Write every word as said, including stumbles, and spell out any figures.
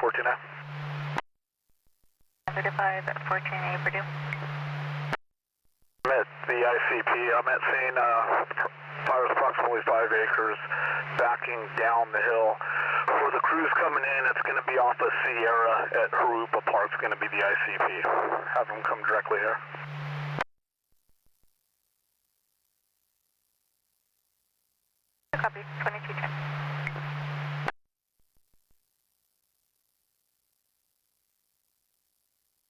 fourteen A. Certified fourteen A, Purdue. I'm at the I C P. I'm at scene. Uh, fires approximately five acres, backing down the hill. For the crews coming in, it's going to be off of Sierra at Harupa Park. It's going to be the I C P. Have them come directly here. Copy, twenty-two ten.